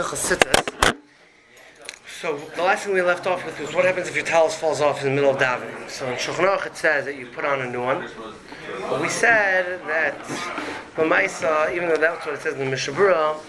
Chasitas. So the last thing we left off with was what happens if your talus falls off in the middle of davening. So in Shulchan Aruch it says that you put on a new one. But we said that B'maisa, even though that's what it says in the Mishnah Berurah,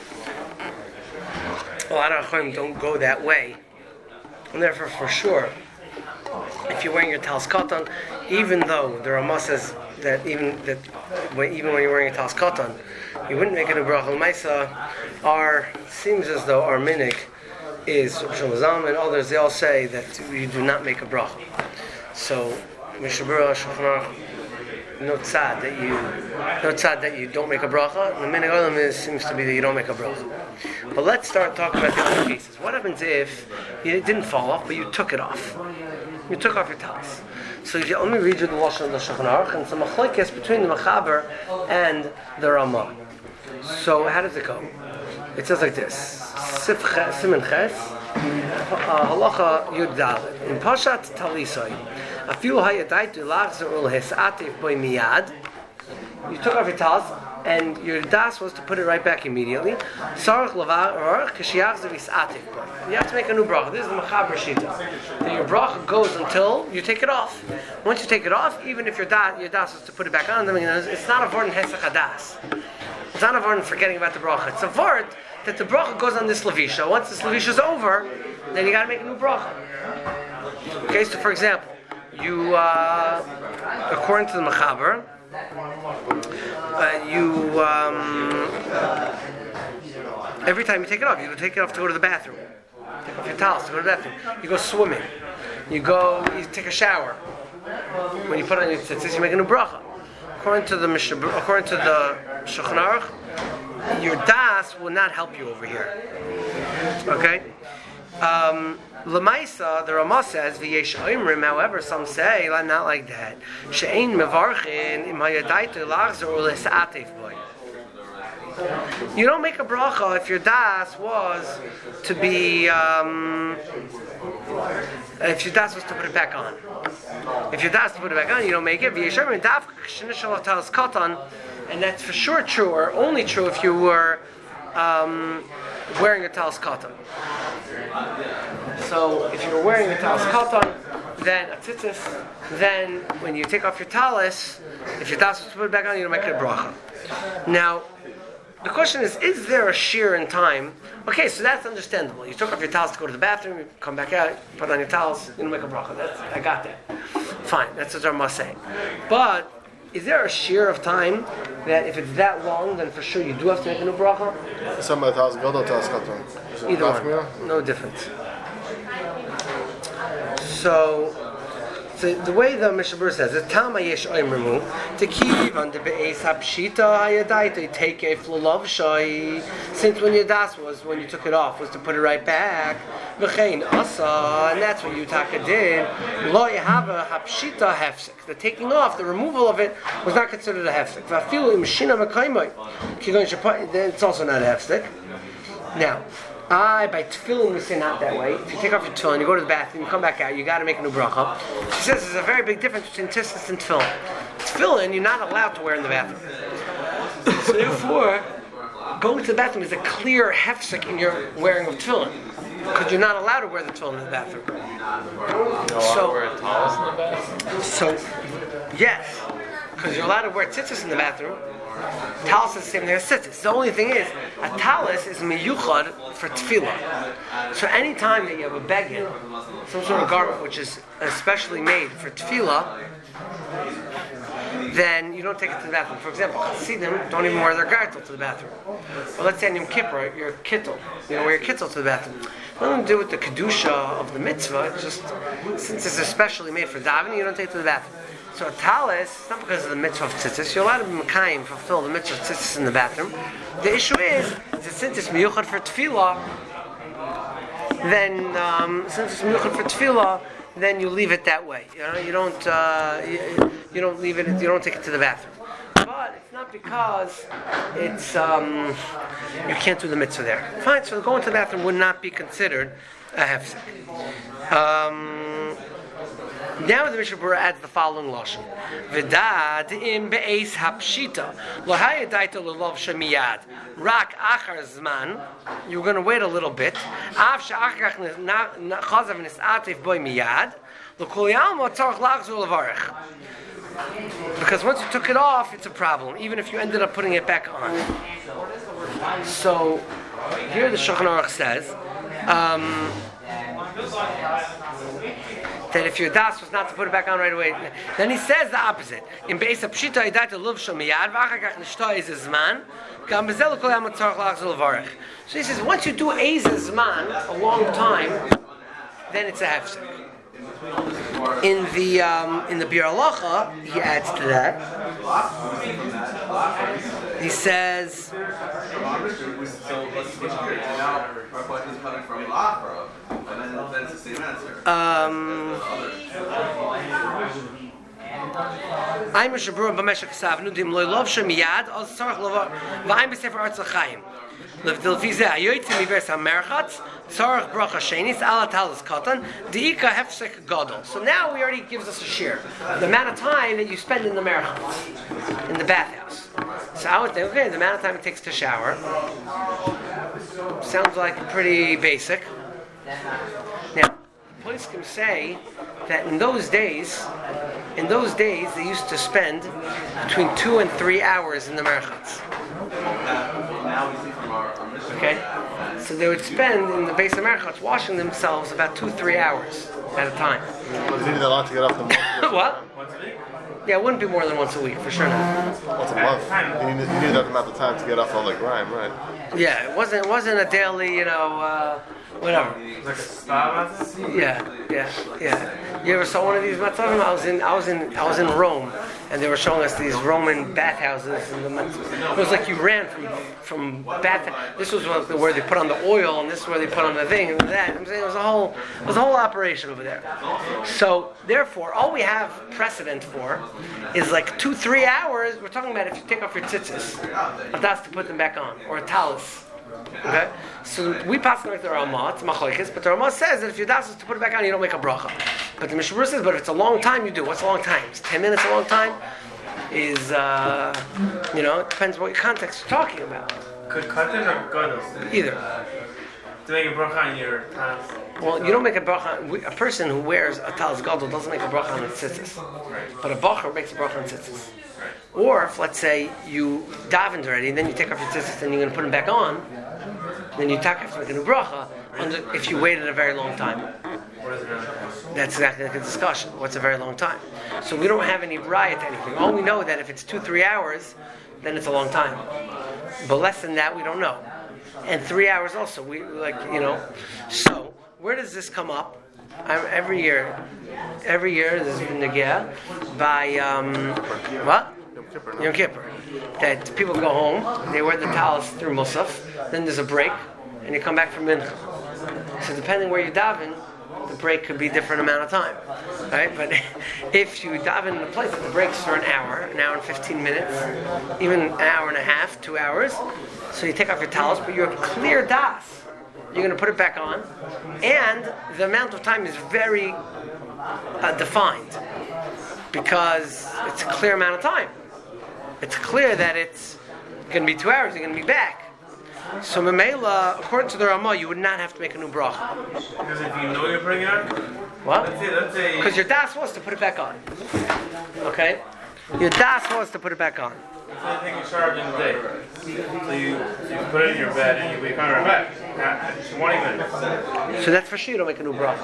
a lot of Achronim don't go that way. And therefore, for sure, if you're wearing your talus katan, even though the Ramah says that even when you're wearing a talus katan, you wouldn't make it a bracha. L'maisa, seems as though our minig is Shlomo Zalman and others. They all say that you do not make a bracha. So Mishnah Berurah, Shulchan Aruch, no tzad that you don't make a bracha. The minig olam seems to be that you don't make a bracha. But let's start talking about the other cases. What happens if it didn't fall off, but you took it off? You took off your talus. So let me read you the Lashon of the Shulchan Aruch and some machlokes between the Mechaber and the Ramah. So how does it go? It says like this: Simen Ches, Halacha Yud Dalet. In Pashat Talisai, Afilu Hayadaitu Lachzer Ul Hesatif Boy Miyad. You took off your talus, and your das was to put it right back immediately. Sarach Lavar Kishiyachzer Visatif Boy. You have to make a new bracha. This is the Mechaber Shita. That your bracha goes until you take it off. Once you take it off, even if your das was to put it back on, it's not a vort in Hesach Hadas. It's not a vort in forgetting about the bracha. It's a vort that the bracha goes on this lavisha. Once this lavisha is over, then you got to make a new bracha. Okay, so for example, you, according to the Mechaber, every time you take it off, you take it off to go to the bathroom. Take off your towels to go to the bathroom. You go swimming. You take a shower. When you put on your tzitzis, you make a new bracha. According to the Shulchan Aruch, your das will not help you over here. Okay? L'maisa, the Ramah says, v'yesh oimrim, however, some say, not like that. She'ein mevarchin im hayadaitu lachzer u'lesa'atev boy. You don't make a bracha if your das was to be, if your das was to put it back on. If your das to put it back on, you don't make it. V'yesh oimrim dafka k'shinishal talas katan, and that's for sure true, or only true if you were wearing a talis katan. So if you were wearing a talis katan, then a tzitzis, then when you take off your talis, if your talis was to put it back on, you don't make it a bracha. Now, the question is there a shear in time? Okay, so that's understandable. You took off your talis to go to the bathroom, you come back out, put on your talis, you don't make a bracha. I got that. Fine, that's what Ramah saying. But is there a shear of time that if it's that long, then for sure you do have to make a new bracha? Either one, no difference. So the way the Mishnah Berurah says it, Tama yesh oimrimu tekiv on the be'es hapshita hayadai take a flulav shai. Since when your das was, when you took it off, was to put it right back. V'chein asa, and that's what Yutaka did. Lo yehava hapshita hefsek. The taking off, the removal of it, was not considered a hefsek. V'afilu imshina mekaymoy. It's also not a hefsek. Now, by tefillin we say not that way. If you take off your tefillin, you go to the bathroom, you come back out, you got to make a new bracha. He says there's a very big difference between tzitzis and tefillin. Tefillin you're not allowed to wear in the bathroom. So therefore, going to the bathroom is a clear hefsek in your wearing of tefillin, because you're not allowed to wear the tefillin in the bathroom. So wear a talus in the bathroom? So yes, because you're allowed to wear tzitzis in the bathroom. Talus is the same thing as tzitzis. The only thing is, a talus is miyuchad for tefillah. So any time that you have a beged, some sort of garment which is especially made for tefillah, then you don't take it to the bathroom. For example, Chassidim don't even wear their gartel to the bathroom. But let's say in Yom Kippur, your kittel, you don't wear your kittel to the bathroom. Nothing to do with the kedusha of the mitzvah. It's just since it's especially made for davening, you don't take it to the bathroom. So a talis, it's not because of the mitzvah of tzitzis. You're allowed to Mekayim fulfill the mitzvah of tzitzis in the bathroom. The issue is that since it's miyuchad for tefillah, then you leave it that way. You don't leave it. You don't take it to the bathroom. But it's not because it's you can't do the mitzvah there. Fine. So going to the bathroom would not be considered a hefsek. Now the Mishnah Berurah adds the following lashon: V'dad im be'eis hapshita lo hayadaita lelov shemiyad rak achar zman. You're going to wait a little bit. Av she'achar chazav nis'atif boy miyad l'kol yalma tzarich lachzor levarich. Because once you took it off, it's a problem, even if you ended up putting it back on. So here the Shulchan Aruch says that if your das was not to put it back on right away, then he says the opposite. In beis hapshita idat luv shomiyad v'achar kach nishto ez zman gam bezel kol yam tzarich lachzor levarich. So he says once you do ez zman a long time, then it's a hefsek. In the Bir Halacha, he adds to that. He says, I'm a Shabura b'meshach sav nudim loy lov shemiyad al tzarich lovar v'ayim b'sefer Arz Chaim. L'filfi zeh ayoytzi mivers hamerchatz tzarich bracha shenis ala talis katan diika hefsek gadol. So now he already gives us a share, the amount of time that you spend in the merchatz, in the bathhouse. So I would think, okay, the amount of time it takes to shower sounds like pretty basic. Now, police can say that in those days they used to spend between 2 and 3 hours in the merchatz. Okay, so they would spend in the base of merchatz washing themselves about 2-3 hours at a time. Was it a lot to get off the month? What? Yeah, it wouldn't be more than once a week for sure. Once a month. You need that amount of time to get off all the grime, right? Yeah, it wasn't a daily, whatever. Like a spa matzah? Yeah. You ever saw one of these matzahim? I was in Rome, and they were showing us these Roman bathhouses. And it was like you ran from bath. This was where they put on the oil, and this is where they put on the thing and that. I'm saying it was a whole operation over there. So therefore, all we have precedent for is like 2-3 hours. We're talking about if you take off your tzitzis, a das to put them back on, or a talis. Okay, so we pass like the Ramah, it's machlokes, but the Ramah says that if your das is to put it back on, you don't make a bracha. But the Mishnah Berurah says, but if it's a long time, you do. What's a long time? Is 10 minutes a long time? Is it depends what context you're talking about. Could katan or gadol? Either. To make a bracha on your talis. Well, you don't make a bracha. A person who wears a talis gadol doesn't make a bracha on its tzitzis. Right. But a bacher makes a bracha on tzitzis. Right. Or if, let's say, you davened already, and then you take off your tzitzis and you're going to put them back on, then you have to make a new bracha if you waited a very long time. What is it really? That's exactly like a discussion. What's a very long time? So we don't have any riot to anything. All we know that if it's 2-3 hours, then it's a long time. But less than that, we don't know. And 3 hours also. So where does this come up? Every year there's been negeh by what? Yom Kippur. That people go home, they wear the talis through Musaf, then there's a break, and you come back from Mincha. So depending where you daven, the break could be a different amount of time, right? But if you daven in a place that the breaks are an hour and 15 minutes, even an hour and a half, 2 hours, so you take off your talis, but you have clear das. You're going to put it back on, and the amount of time is very defined, because it's a clear amount of time. It's clear that it's going to be 2 hours, you're going to be back. So Memela, according to the Ramah, you would not have to make a new bracha. Because if you know you're putting it on? What? Let's say... Because your das was to put it back on. Okay? Your das was to put it back on. Let's say you take a shower during the day. So you put it in your bed and you wake on your bed. 20 minutes. So that's for sure you don't make a new bracha.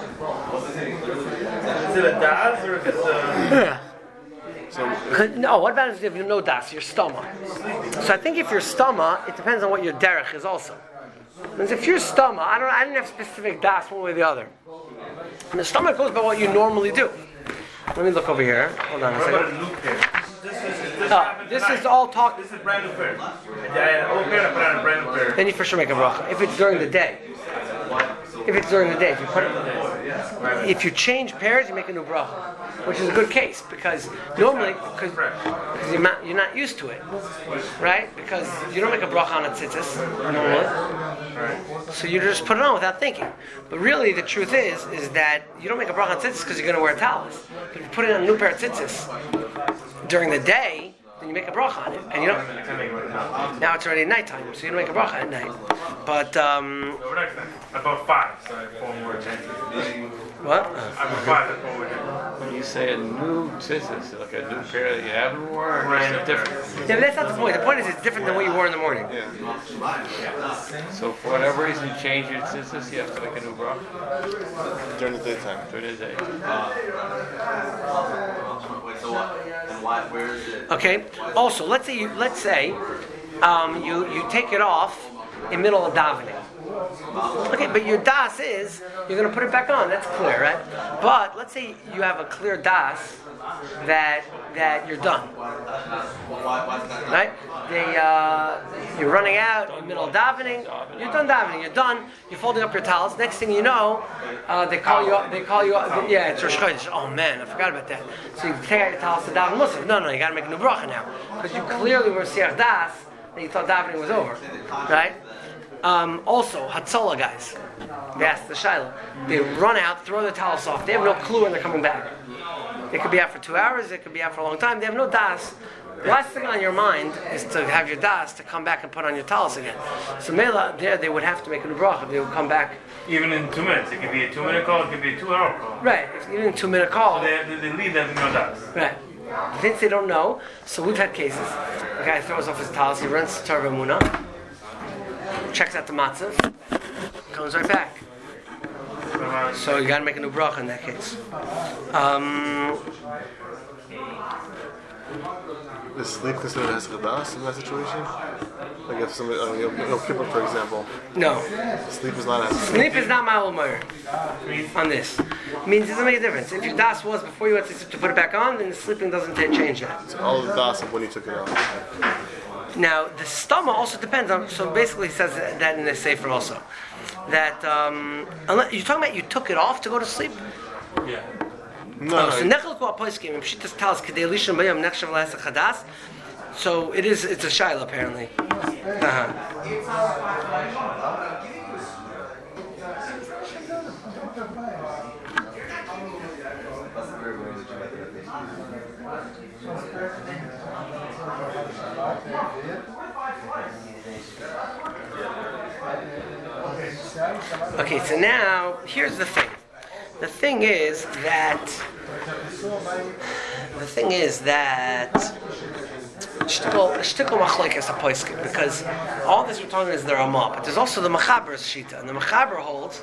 Is it a das or is it a... No, what about if you have no das, your stomach? So I think if your stomach, it depends on what your derech is also. Because if your stomach, I didn't have specific das one way or the other. And the stomach goes by what you normally do. Let me look over here. Hold on a What second. about a new pair? This is all talk. This is brand new pair. I had an old pair and I put on a brand new pair. Then you for sure make a bracha. If it's during the day. If it's during the day, if you change pairs, you make a new bracha, which is a good case because normally, because you're not used to it, right? Because you don't make a bracha on a tzitzis normally. So you just put it on without thinking. But really, the truth is that you don't make a bracha on tzitzis because you're going to wear talis. But if you put it on a new pair of tzitzis during the day, then you make a bracha on it. And you don't. Now it's already nighttime, so you don't make a bracha at night. But about 5, so I have 4 more chances. what? I'm 5, I have 4 more chances. When you say a new tzitzis, like a new pair that you haven't worn, or is it different? Yeah, but that's not the point. The point is it's different than what you wore in the morning. So for whatever reason, you change your tzitzis, you have to make a new bracha During the daytime. during the day. Okay. Also, let's say you take it off in middle of davening. Okay, but your das is you're going to put it back on. That's clear, right? But let's say you have a clear das that you're done, right? You're running out in the middle of davening. You're done davening. You're done. You're folding up your towels. Next thing you know, they call you up. Yeah, it's Rosh Chodesh. Oh man, I forgot about that. So you take out your towels to daven musaf. No, you got to make a new bracha now because you clearly were siach das and you thought davening was over, right? Also, Hatzalah guys, they ask the Shiloh. They run out, throw the towels off. They have no clue when they're coming back. It could be out for 2 hours. It could be out for a long time. They have no das. The last thing on your mind is to have your das to come back and put on your towels again. So Mela, there they would have to make a new bracha. They would come back. Even in 2 minutes. It could be a 2-minute call, it could be a 2-hour call. Right, even a 2-minute call. So they leave them in no doubts. Right. Since they don't know, so we've had cases. The guy throws off his towels, he runs to Torah Muna, checks out the matzah, comes right back. So you got to make a new bracha in that case. Is sleep considered as chadas in that situation? Like if somebody, Yom Kippur, for example. No. Sleep is not as Sleep is not ma'al moyer on this. Means it doesn't make a difference. If your das was before you went to put it back on, then the sleeping doesn't change that. So all of the das of when you took it out. Now, the stama also depends on, so basically it says that in the Sefer also. That, you're talking about you took it off to go to sleep? Yeah. No, So nechel ko apoiskim, if she just tells kedei lishon bayam nechshav la'aseh chadas, so it's a shaila apparently. Okay, so now here's the thing. The thing is that shtickle machlekes hapoiskim, because all this we're talking is the Ramah, but there's also the Mechaber's shita, and the Mechaber holds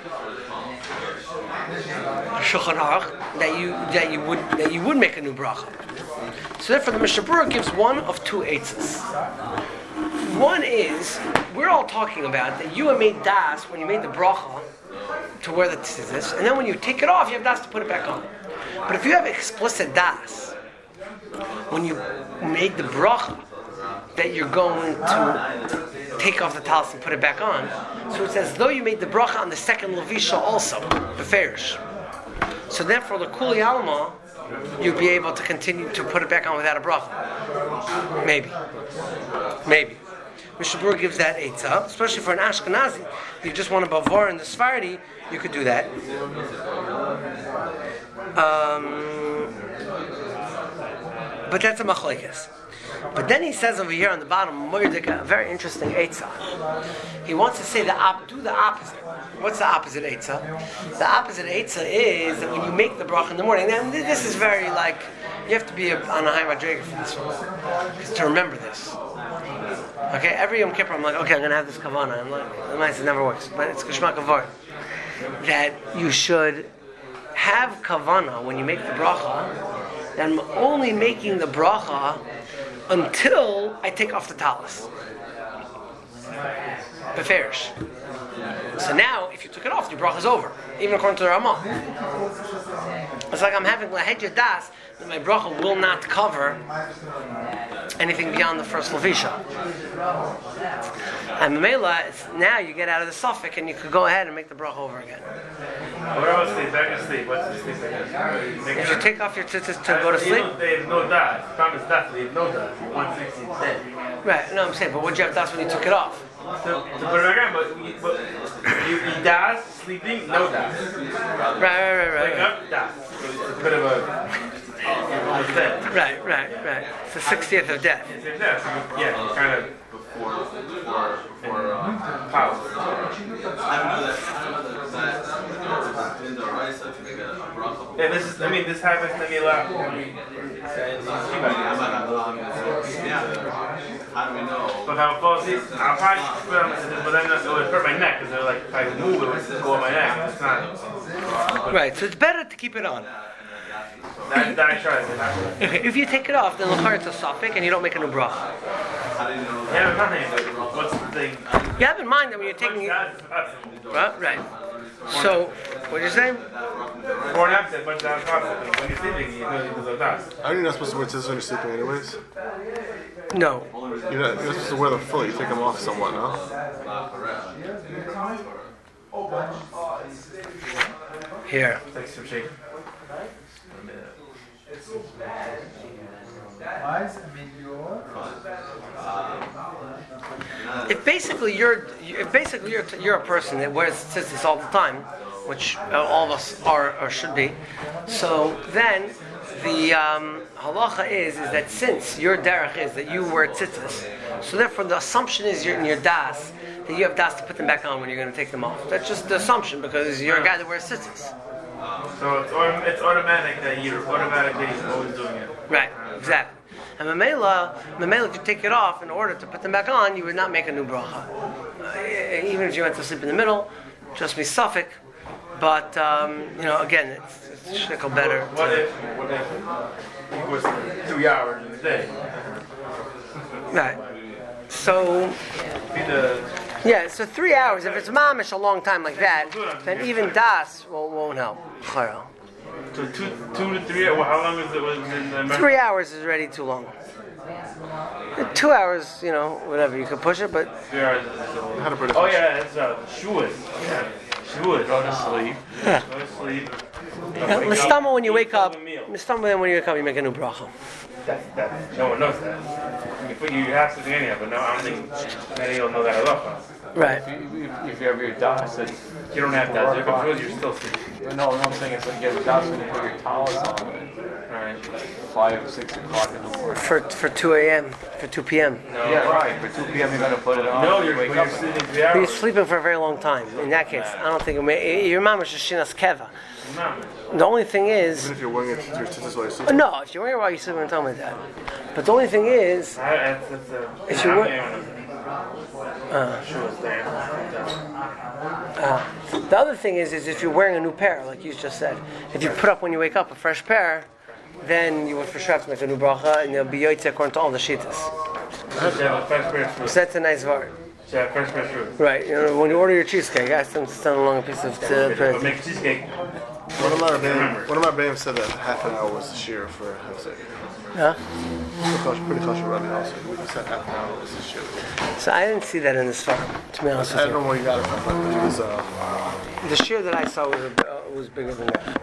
Shulchan Aruch that you would make a new bracha. So therefore, the Mishnah Berurah gives one of 2 eitzes. One is we're all talking about that you have made das when you made the bracha to wear the tzitzis, and then when you take it off, you have das to put it back on. But if you have explicit das when you made the bracha that you're going to take off the talis and put it back on, so it's as though you made the bracha on the second levisha also, the ferish. So therefore, the kuli alma, you'd be able to continue to put it back on without a bracha. Maybe. Mishnah Berurah gives that eitzah, especially for an Ashkenazi. You just want to bavar in the Sephardi, you could do that. But that's a machlekes. But then he says over here on the bottom, a very interesting eitzah. He wants to say do the opposite. What's the opposite eitzah? The opposite eitzah is that when you make the bracha in the morning, and this is very you have to be on a high madrega for this one, to remember this. Okay, every Yom Kippur I'm like, okay, I'm going to have this kavanah. I'm like, the mice, it never works, but it's kishma kavar. That you should have kavanah when you make the bracha, that I'm only making the bracha until I take off the talis. Beferish. So now, if you took it off, your bracha is over, even according to the Ramah. It's like I'm having lahedya das, that my bracha will not cover anything beyond the first levisha. And Mamela, now you get out of the suffix and you could go ahead and make the bracha over again. What about sleep? Back to sleep. What's the sleep again? If you take off your tzitzis to go to sleep, They have no das. Promise das. They have no das. 160 today. right? No, I'm saying, but what'd you have das when you took it off? to put it back on, but you das, sleeping, no das. Wake up, das. So it's a bit of a almost dead. Right. It's the 60th of death. It's a death. So you kind of before pause. Yeah, this happens to me a lot. But if I fall asleep, I'll probably put on this, but then it would hurt my neck because they're like, if I move, it would go on my neck. It's not. Right, so it's better to keep it on. That I try to do. Okay, if you take it off, then it's a suffix and you don't make a new bracha. Yeah, nothing. What's the thing? You have in mind that when you're taking it. Right. So, what you're saying? Or an absent, but that's possible. When you're sleeping, you know the dust. Are you not supposed to wear tzitzis when you're sleeping anyways? No. You're not supposed to wear them fully. You take them off somewhat, no? Here. Take some shake. If basically you're a person that wears tzitzis all the time, which all of us are or should be, so then the halacha is that since your derech is that you wear tzitzis, so therefore the assumption is you're in your das that you have das to put them back on when you're going to take them off. That's just the assumption because you're a guy that wears tzitzis. So it's automatic that you're automatically always doing it. Right, exactly. And Mamela, if you take it off in order to put them back on, you would not make a new bracha. Even if you went to sleep in the middle, just be suffix. But again, it's shtickle better. What if it was 3 hours in the day? Right. So. So 3 hours. If it's mamish a long time like that, then even das won't help. So 2 to 3 hours. How long is it in the 3 hours is already too long. 2 hours, whatever you could push it, but 3 hours is so. Oh yeah, it's shuas. Go to sleep. Go to sleep. Mistama when you wake up. Mistama when you wake up, you make a new bracha. That no one knows that. You have something anyhow, but no, I don't think many will know that at all. Right. If you have your das, you don't have that. You're still sleeping. No, I'm saying it's like you have your das when you put your towels on it. Alright. 5, 6 o'clock in the morning. For 2 a.m. For 2 p.m. No. Yeah, right. For 2 p.m. you're gonna put it on. No, you're sleeping 3 hours. But you're sleeping for a very long time. In that case, I don't think your mom is shinas keva. The only thing is. Even if you're wearing your tzitzis while you're sleeping. No, if you're wearing it while you're sleeping, I'm talking about that. But the only thing is, if you wear. The other thing is if you're wearing a new pair, like you just said, if you put up when you wake up a fresh pair, then you would for sure have to make a new bracha, and it'll be yotzei according to all the shittas. So that's a nice word. Right. When you order your cheesecake, ask them to send along a piece of bread. Make cheesecake. One of my BAMs said that half an hour was the shear for Hafsek. Huh? Pretty kosher running also. We said half an hour was the shear. So I didn't see that in this farm, to be honest with you. I don't know where you got it from, but it was... The shear that I saw was bigger than that.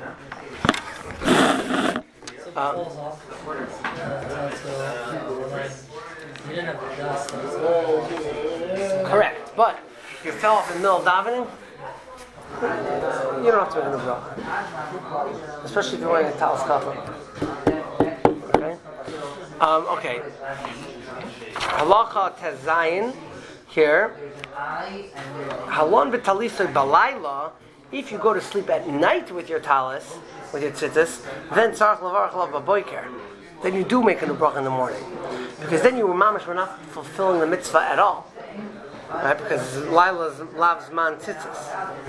Correct, but if you fell off in the middle of davening, you don't have to make a new bracha. Especially if you're wearing a talis kafah. Okay? Okay. Halacha tezayin here. Halon b'talisoi balayla. If you go to sleep at night with your talis, with your tzitzis, then tzarich levarach lav b'boiker. Then you do make a new bracha in the morning, because then you were not fulfilling the mitzvah at all. Right, because Lila's lav's man tzitzis.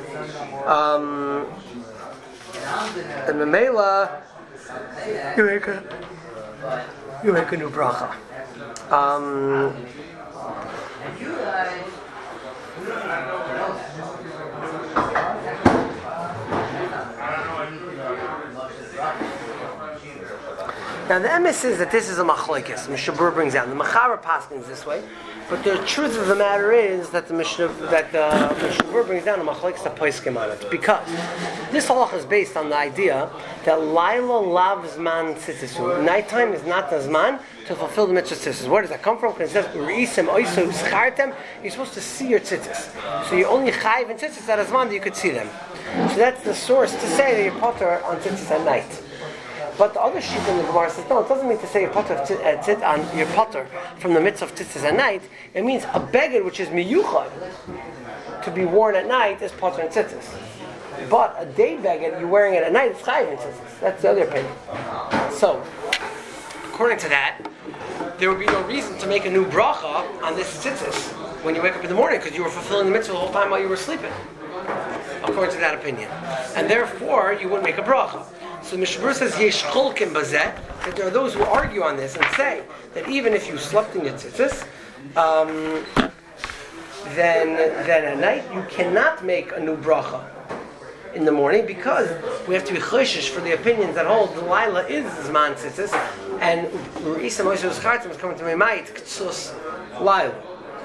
And Mamela, you make a new bracha. Now the emes is that this is a machlokes. Mishabur brings down the Machara paskins this way, But the truth of the matter is that the Mishnah brings down a machlekes poskim on it, because this halacha is based on the idea that Laila loves man tzitzisu. Nighttime is not the zman to fulfill the mitzvah tzitzis. Where does that come from? Because it says Urisim oisu schartem. You're supposed to see your tzitzis, so you only chayiv in tzitzis at a zman that you could see them. So that's the source to say that you're potter on tzitzis at night. But the other sheet in the Gemara says, no, it doesn't mean to say you're potter from the mitzvah of tzitzis at night. It means a beged which is miyuchad to be worn at night is potter in tzitzis. But a day beged, you're wearing it at night, it's chayiv in tzitzis. That's the other opinion. So, according to that, there would be no reason to make a new bracha on this tzitzis when you wake up in the morning, because you were fulfilling the mitzvah the whole time while you were sleeping, according to that opinion. And therefore, you wouldn't make a bracha. So Mishnah Berurah says, Yesh cholkim bazeh, that there are those who argue on this and say that even if you slept in your tzitzis, then at night you cannot make a new bracha in the morning, because we have to be choshesh for the opinions that hold the Laila is zman tzitzis, and Re'isa Moshe Schartim is coming to Meimayit Ktsus Laila.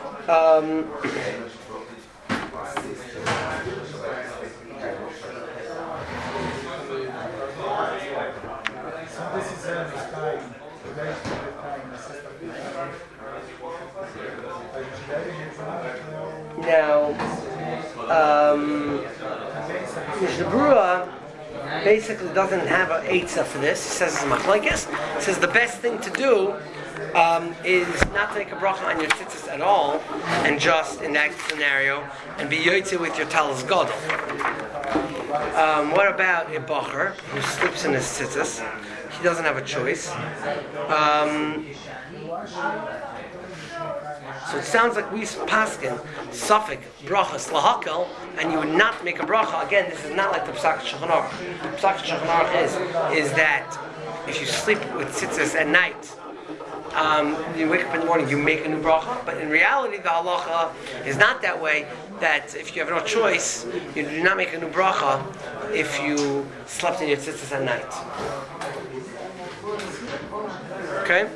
Now, Mishnah Berurah basically doesn't have an eitzah for this. He says it's machlekes. He says the best thing to do is not to make a bracha on your tzitzis at all, and just in that scenario, and be yotze with your talis gadol. What about a bacher who sleeps in his tzitzis? He doesn't have a choice. So it sounds like we paskin suffix brachas lahakel, and you would not make a bracha. Again, this is not like the Psak Shulchan Aruch. Psak Shulchan Aruch is that if you sleep with tzitzis at night, you wake up in the morning, you make a new bracha. But in reality, the halacha is not that way. That if you have no choice, you do not make a new bracha if you slept in your tzitzis at night. Okay.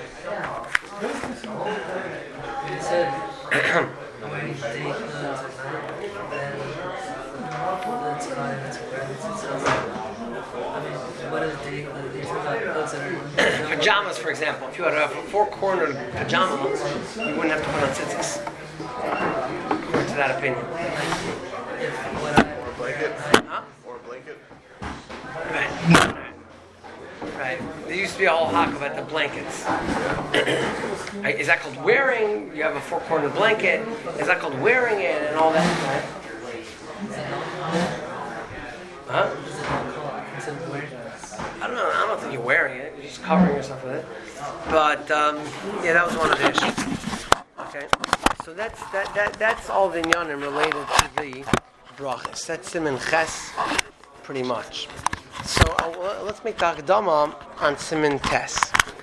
Pajamas, for example. If you had a four-cornered pajama, you wouldn't have to put on tzitzis. According to that opinion. Or a blanket. Huh? Or a blanket. Right. There used to be a whole hawk about the blankets. Right? Is that called wearing? You have a four-cornered blanket. Is that called wearing it and all that? Right? Huh? I don't know. I don't think you're wearing it. You're just covering yourself with it. But yeah, that was one of the issues. Okay. So that's all the inyanim related to the brachas. That's Siman Ches, pretty much. So let's make the Akdama on Siman Tes.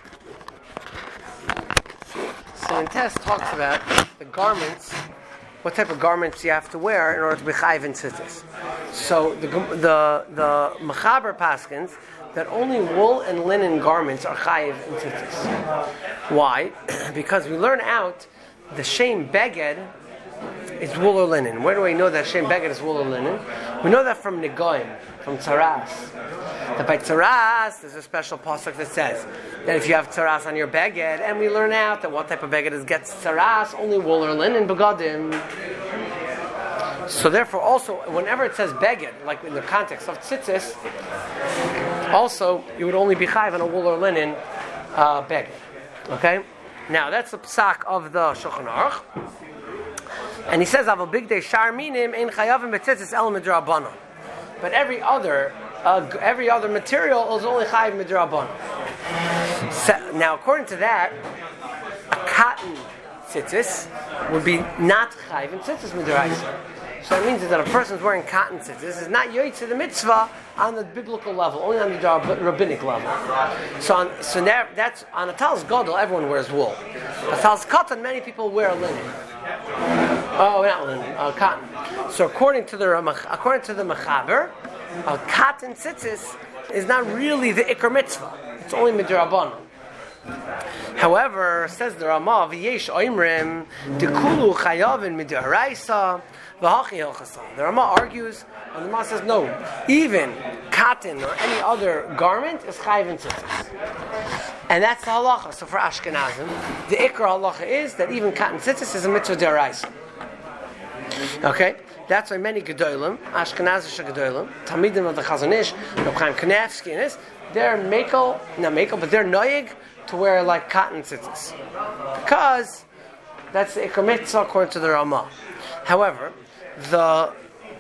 Siman Tes talks about the garments, what type of garments you have to wear in order to be chayiv in tzitzis. So the Mechaber paskins that only wool and linen garments are chayiv in tzitzis. Why? Because we learn out the shem beged is wool or linen. Where do we know that shem beged is wool or linen? We know that from Negoim, from Tzaras. That by Tzaras, there's a special pasuk that says that if you have Tzaras on your beged, and we learn out that what type of beged is gets Tzaras, only wool or linen, begadim. So therefore, also, whenever it says beged, like in the context of tzitzis, also, you would only be chayiv on a wool or linen beged. Okay? Now, that's the psak of the Shulchan Aruch. And he says, "Aval big day shar minim ein chayavim betzitzis el midrabanan." But every other material is only chayiv midrabanan. So, now, according to that, a cotton tzitzis would be not chayiv in tzitzis midraisa. So that means that a person is wearing cotton tzitzis is not yoytze the mitzvah on the biblical level, only on the rabbinic level. So that's on a talis gadol, everyone wears wool. A talis cotton, many people wear linen. Oh, not linen, cotton. So according to the Mechaber, a cotton tzitzis is not really the ikar mitzvah. It's only midrabanan. However, says the Ramah, v'yesh oimrim dekulu chayavin mid'oraisa v'hachi hilchasa. The Ramah argues, and the Ramah says no. Even cotton or any other garment is chayav in tzitzis. And that's the halacha. So for Ashkenazim, the ikra halacha is that even cotton tzitzis is a mitzvah d'oraisa. Okay? That's why many gedolim, Ashkenazish gedolim, Talmidim of the Chazon Ish, Reb Chaim Kanevsky, and this, they're but they're noyig to wear like cotton tzitzis, because that's the ikar mitzvah according to the Ramah. However, the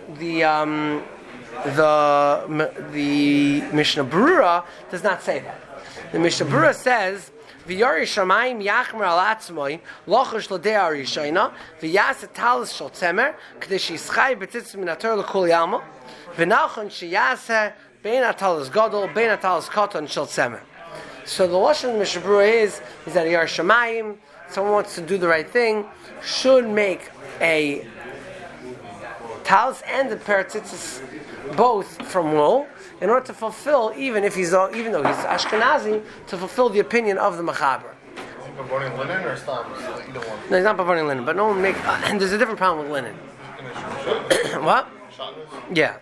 Mishnah Berurah does not say that. The Mishnah Berurah says, V'yari shamayim yachmer al atzmoi lochash l'dei arishayna v'yas talis shel tzemer k'dei shischai b'tzitzis min haTorah l'kul yalma v'nachon sheyaseh bein atalis gadol bein atalis katan shel tzemer. So the lashon of the Mishnah Berurah is that Yari shamayim, someone wants to do the right thing, should make a talis and a pair of tzitzis both from wool, in order to fulfill, even though he's Ashkenazi, to fulfill the opinion of the Mechaber. Is he burning linen or stam? Either one. No, he's not burning linen, but no one make. And there's a different problem with linen. What? Yeah.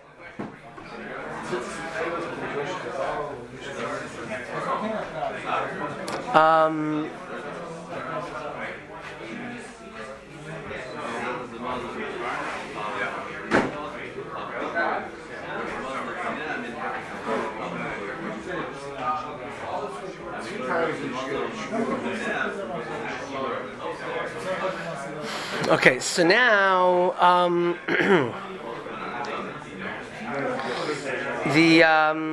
Okay, so now the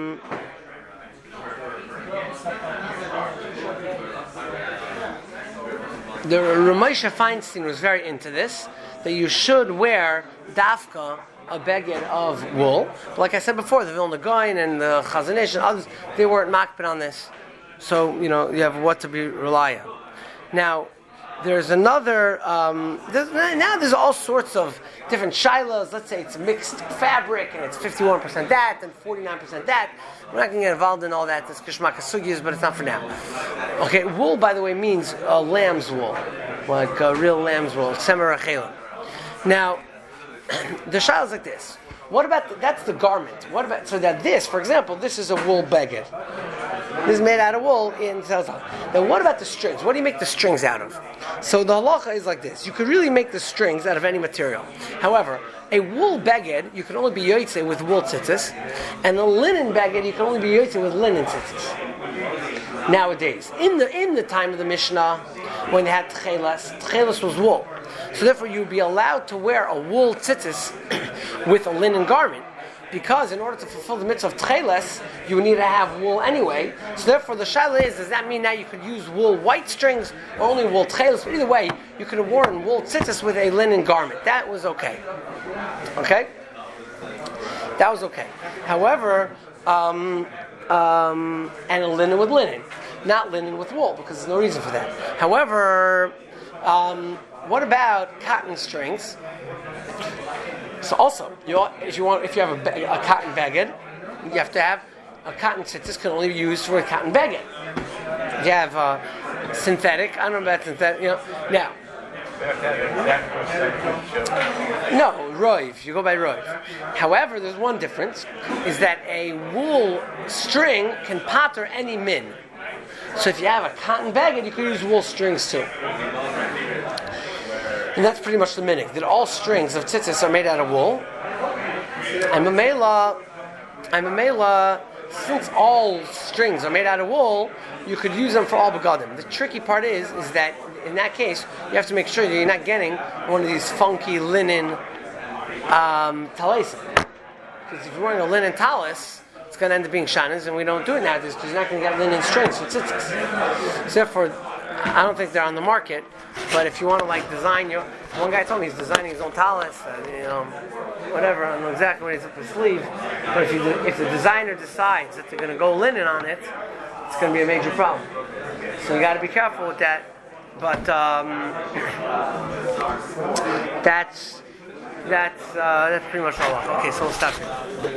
Ramosha Feinstein was very into this, that you should wear dafka, a beged of wool. But like I said before, the Vilna Gaon and the Chazon Ish and others, they weren't makpid on this. So, you have what to be rely on. Now, there's another, there's all sorts of different shilas. Let's say it's mixed fabric and it's 51% that and 49% that. We're not going to get involved in all that. This kishmak sugiyas, but it's not for now. Okay, wool, by the way, means lamb's wool, like real lamb's wool, semer achelim. Now, the shilah is like this. What about that's the garment? What about so that this, for example, this is a wool beged. This is made out of wool in Zelzal. Then what about the strings? What do you make the strings out of? So the halacha is like this. You could really make the strings out of any material. However, a wool beged, you can only be yotzei with wool tzitzis, and a linen beged, you can only be yotzei with linen tzitzis. Nowadays, in the time of the Mishnah, when they had tchelas was wool. So therefore, you'd be allowed to wear a wool tzitzis with a linen garment, because in order to fulfill the mitzvah of tcheles, you need to have wool anyway. So therefore, the shaila is, does that mean now you could use wool white strings or only wool tcheles? But either way, you could have worn wool tzitzis with a linen garment. That was okay. Okay? That was okay. However, and a linen with linen, not linen with wool, because there's no reason for that. However, what about cotton strings? So also, if you have a cotton beged, you have to have a cotton tzitzis can only be used for a cotton beged. You have synthetic. I don't know about synthetic. Now. No, roiv. You go by roiv. However, there's one difference: is that a wool string can pater any min. So if you have a cotton beged, you can use wool strings too. And that's pretty much the minig, that all strings of tzitzis are made out of wool. And mamela, since all strings are made out of wool, you could use them for all begadim. The tricky part is that in that case, you have to make sure that you're not getting one of these funky linen talesim. Because if you're wearing a linen talis, it's going to end up being shanas, and we don't do it nowadays because you're not going to get linen strings for tzitzis. So therefore, I don't think they're on the market, but if you want to design one guy told me he's designing his own talis, whatever, I don't know exactly what he's up his sleeve, but if the designer decides that they're going to go linen on it, it's going to be a major problem. So you got to be careful with that, but that's pretty much all. Okay, so we'll stop here.